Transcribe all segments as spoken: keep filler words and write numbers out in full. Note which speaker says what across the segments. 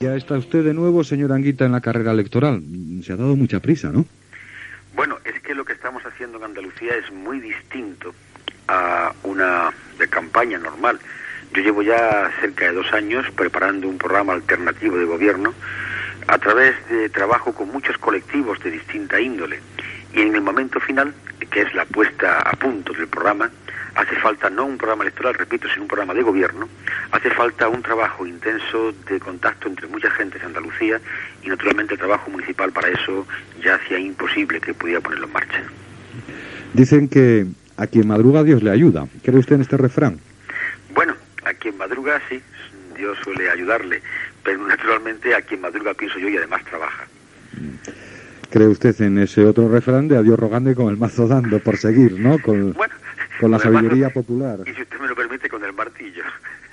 Speaker 1: Ya está usted de nuevo, señor Anguita, en la carrera electoral. Se ha dado mucha prisa, ¿no?
Speaker 2: Bueno, es que lo que estamos haciendo en Andalucía es muy distinto a una de campaña normal. Yo llevo ya cerca de dos años preparando un programa alternativo de gobierno a través de trabajo con muchos colectivos de distinta índole. Y en el momento final, que es la puesta a punto del programa, hace falta no un programa electoral, repito, sino un programa de gobierno. Hace falta un trabajo intenso de contacto entre mucha gente de Andalucía y naturalmente el trabajo municipal para eso ya hacía imposible que pudiera ponerlo en marcha.
Speaker 1: Dicen que a quien madruga Dios le ayuda. ¿Cree usted en este refrán?
Speaker 2: Bueno, a quien madruga sí, Dios suele ayudarle, pero naturalmente a quien madruga pienso yo y además trabaja.
Speaker 1: ¿Cree usted en ese otro refrán de a Dios rogando y con el mazo dando por seguir, ¿no? Con, bueno, con la con sabiduría mazo, popular.
Speaker 2: Y si usted me lo permite, con el martillo.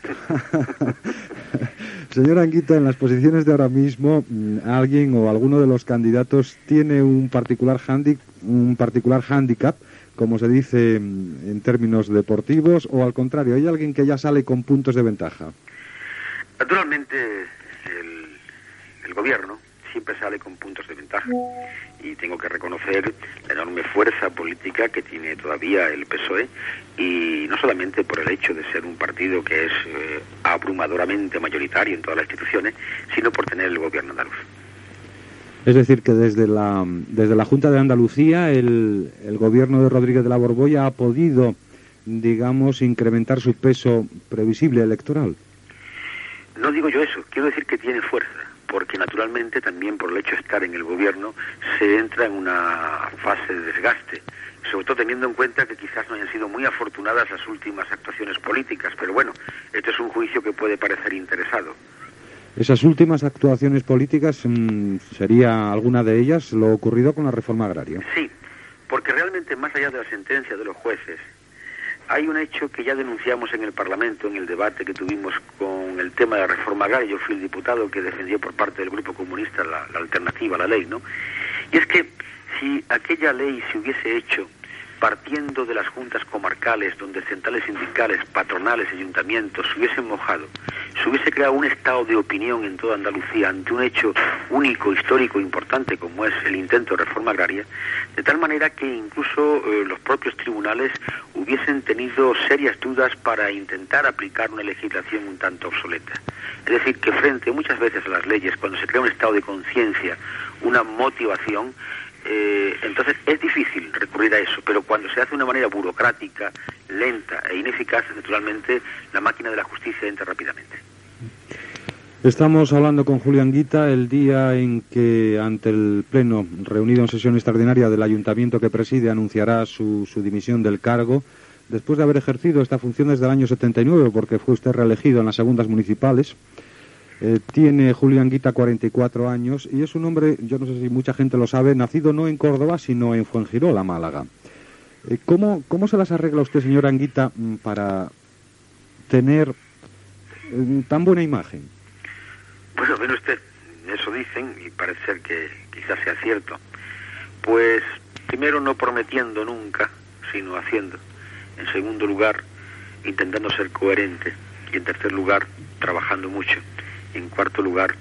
Speaker 1: Señor Anguita, en las posiciones de ahora mismo, alguien o alguno de los candidatos tiene un particular handi un particular hándicap, como se dice en términos deportivos, o al contrario, ¿hay alguien que ya sale con puntos de ventaja?
Speaker 2: Naturalmente, el, el gobierno siempre sale con puntos de ventaja y tengo que reconocer la enorme fuerza política que tiene todavía el P S O E, y no solamente por el hecho de ser un partido que es eh, abrumadoramente mayoritario en todas las instituciones, sino por tener el gobierno andaluz.
Speaker 1: Es decir, que desde la desde la Junta de Andalucía el, el gobierno de Rodríguez de la Borbolla ha podido, digamos, incrementar su peso previsible electoral.
Speaker 2: No digo yo eso, quiero decir que tiene fuerza, porque naturalmente también por el hecho de estar en el gobierno se entra en una fase de desgaste, sobre todo teniendo en cuenta que quizás no hayan sido muy afortunadas las últimas actuaciones políticas, pero bueno, esto es un juicio que puede parecer interesado.
Speaker 1: Esas últimas actuaciones políticas, ¿sería alguna de ellas lo ocurrido con la reforma agraria?
Speaker 2: Sí, porque realmente más allá de la sentencia de los jueces, hay un hecho que ya denunciamos en el Parlamento, en el debate que tuvimos con el tema de la reforma agraria. Yo fui el diputado que defendió por parte del Grupo Comunista la, la alternativa a la ley, ¿no? Y es que si aquella ley se hubiese hecho partiendo de las juntas comarcales, donde centrales sindicales, patronales, ayuntamientos se hubiesen mojado, se hubiese creado un estado de opinión en toda Andalucía ante un hecho único, histórico, importante como es el intento de reforma agraria, de tal manera que incluso eh, los propios tribunales hubiesen tenido serias dudas para intentar aplicar una legislación un tanto obsoleta. Es decir, que frente muchas veces a las leyes, cuando se crea un estado de conciencia, una motivación, Eh, entonces es difícil recurrir a eso, pero cuando se hace de una manera burocrática, lenta e ineficaz, naturalmente la máquina de la justicia entra rápidamente.
Speaker 1: Estamos hablando con Julio Anguita el día en que ante el Pleno reunido en sesión extraordinaria del Ayuntamiento que preside anunciará su, su dimisión del cargo después de haber ejercido esta función desde el año setenta y nueve, porque fue usted reelegido en las segundas municipales. Eh, tiene Julio Anguita cuarenta y cuatro años y es un hombre, yo no sé si mucha gente lo sabe, nacido no en Córdoba, sino en Fuengirola, Málaga. Eh, ¿cómo, ¿Cómo se las arregla usted, señor Anguita, para tener eh, tan buena imagen?
Speaker 2: Bueno, bueno, usted, eso dicen, y parece ser que quizás sea cierto. Pues, primero, no prometiendo nunca, sino haciendo. En segundo lugar, intentando ser coherente. Y en tercer lugar, trabajando mucho. En cuarto lugar,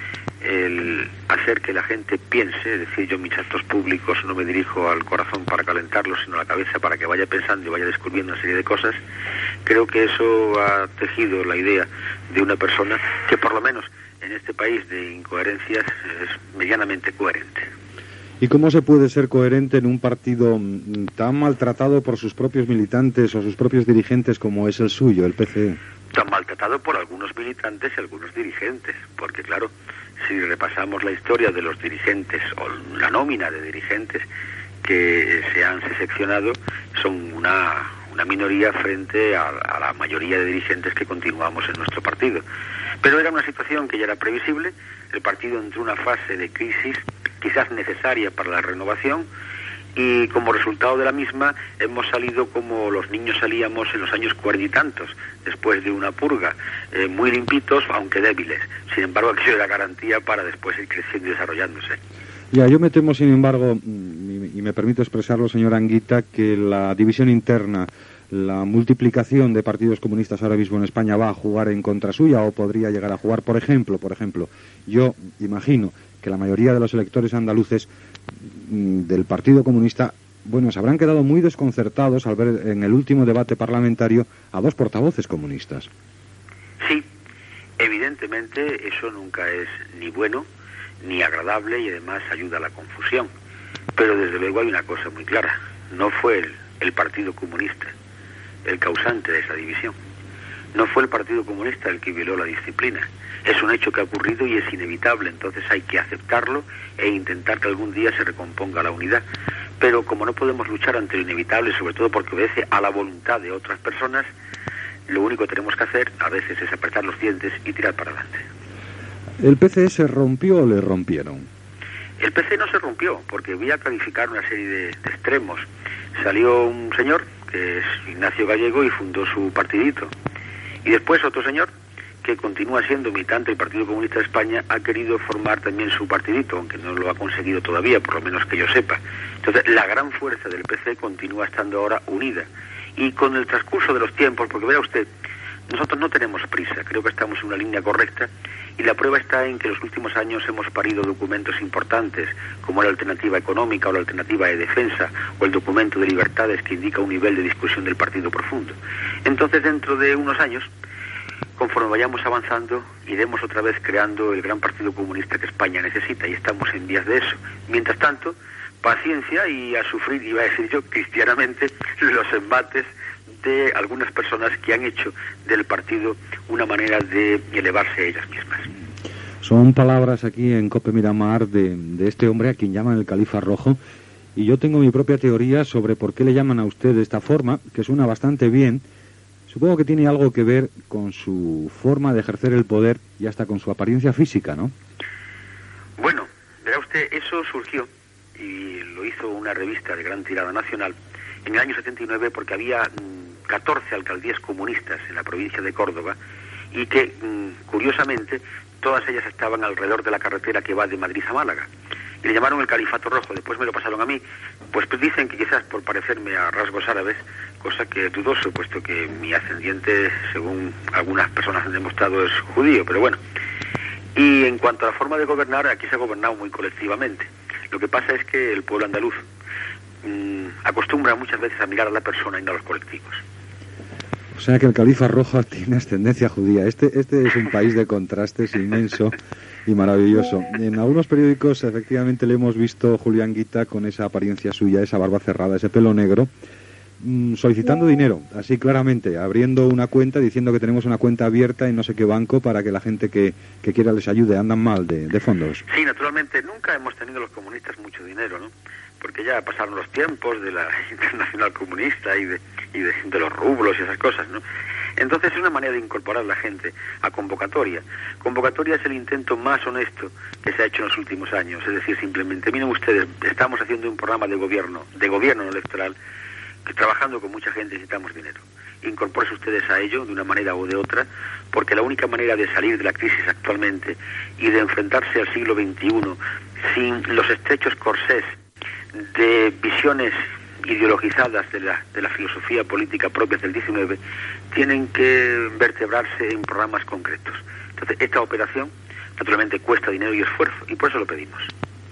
Speaker 2: el hacer que la gente piense, es decir, yo en mis actos públicos no me dirijo al corazón para calentarlo, sino a la cabeza para que vaya pensando y vaya descubriendo una serie de cosas. Creo que eso ha tejido la idea de una persona que por lo menos en este país de incoherencias es medianamente coherente.
Speaker 1: ¿Y cómo se puede ser coherente en un partido tan maltratado por sus propios militantes o sus propios dirigentes como es el suyo, el P C E?
Speaker 2: Tan maltratado por algunos militantes y algunos dirigentes, porque claro, si repasamos la historia de los dirigentes o la nómina de dirigentes que se han seccionado, son una, una minoría frente a, a la mayoría de dirigentes que continuamos en nuestro partido. Pero era una situación que ya era previsible, el partido entró en una fase de crisis quizás necesaria para la renovación, y como resultado de la misma hemos salido como los niños salíamos en los años cuarenta y tantos, después de una purga, eh, muy limpitos, aunque débiles. Sin embargo, aquello era garantía para después ir creciendo y desarrollándose.
Speaker 1: Ya, yo me temo, sin embargo, y me permito expresarlo, señor Anguita, que la división interna, la multiplicación de partidos comunistas ahora mismo en España va a jugar en contra suya o podría llegar a jugar. Por ejemplo, por ejemplo, yo imagino que la mayoría de los electores andaluces del Partido Comunista, bueno, se habrán quedado muy desconcertados al ver en el último debate parlamentario a dos portavoces comunistas.
Speaker 2: Sí, evidentemente eso nunca es ni bueno ni agradable y además ayuda a la confusión. Pero desde luego hay una cosa muy clara: no fue el, el Partido Comunista el causante de esa división. No fue el Partido Comunista el que violó la disciplina. Es un hecho que ha ocurrido y es inevitable, entonces hay que aceptarlo e intentar que algún día se recomponga la unidad. Pero como no podemos luchar ante lo inevitable, sobre todo porque obedece a la voluntad de otras personas, lo único que tenemos que hacer a veces es apretar los dientes y tirar para adelante.
Speaker 1: ¿El P C se rompió o le rompieron?
Speaker 2: El P C no se rompió, porque voy a calificar una serie de, de extremos. Salió un señor, que es Ignacio Gallego, y fundó su partidito. Y después otro señor, que continúa siendo militante del Partido Comunista de España, ha querido formar también su partidito, aunque no lo ha conseguido todavía, por lo menos que yo sepa. Entonces, la gran fuerza del P C continúa estando ahora unida. Y con el transcurso de los tiempos, porque vea usted, nosotros no tenemos prisa, creo que estamos en una línea correcta, y la prueba está en que en los últimos años hemos parido documentos importantes, como la alternativa económica o la alternativa de defensa, o el documento de libertades que indica un nivel de discusión del partido profundo. Entonces, dentro de unos años, conforme vayamos avanzando, iremos otra vez creando el gran partido comunista que España necesita, y estamos en vías de eso. Mientras tanto, paciencia y a sufrir, iba a decir yo, cristianamente, los embates de algunas personas que han hecho del partido una manera de elevarse ellas mismas.
Speaker 1: Son palabras aquí en Cope Miramar de, de este hombre a quien llaman el Califa Rojo, y yo tengo mi propia teoría sobre por qué le llaman a usted de esta forma, que suena bastante bien. Supongo que tiene algo que ver con su forma de ejercer el poder y hasta con su apariencia física, ¿no?
Speaker 2: Bueno, verá usted, eso surgió, y lo hizo una revista de gran tirada nacional, en el año setenta y nueve, porque había mmm, catorce alcaldías comunistas en la provincia de Córdoba, y que, mmm, curiosamente, todas ellas estaban alrededor de la carretera que va de Madrid a Málaga. Y le llamaron el Califato Rojo, después me lo pasaron a mí. Pues dicen que quizás por parecerme a rasgos árabes, cosa que es dudoso, puesto que mi ascendiente, según algunas personas han demostrado, es judío, pero bueno. Y en cuanto a la forma de gobernar, aquí se ha gobernado muy colectivamente. Lo que pasa es que el pueblo andaluz mmm, acostumbra muchas veces a mirar a la persona y no a los colectivos.
Speaker 1: O sea que el Califa Rojo tiene ascendencia judía. Este, este es un país de contrastes inmenso y maravilloso. En algunos periódicos efectivamente le hemos visto Julio Anguita con esa apariencia suya, esa barba cerrada, ese pelo negro, mmm, solicitando dinero, así claramente, abriendo una cuenta, diciendo que tenemos una cuenta abierta en no sé qué banco para que la gente que, que quiera les ayude. Andan mal de, de fondos.
Speaker 2: Sí, naturalmente, nunca hemos tenido los comunistas mucho dinero, ¿no? Porque ya pasaron los tiempos de la Internacional Comunista y de, y de, de los rublos y esas cosas, ¿no? Entonces es una manera de incorporar a la gente a convocatoria. Convocatoria es el intento más honesto que se ha hecho en los últimos años. Es decir, simplemente, miren ustedes, estamos haciendo un programa de gobierno, de gobierno no electoral, que trabajando con mucha gente necesitamos dinero. Incorpórense ustedes a ello de una manera o de otra, porque la única manera de salir de la crisis actualmente y de enfrentarse al siglo veintiuno sin los estrechos corsés de visiones ideologizadas de la, de la filosofía política propia del diecinueve, tienen que vertebrarse en programas concretos. Entonces, esta operación naturalmente cuesta dinero y esfuerzo, y por eso lo pedimos.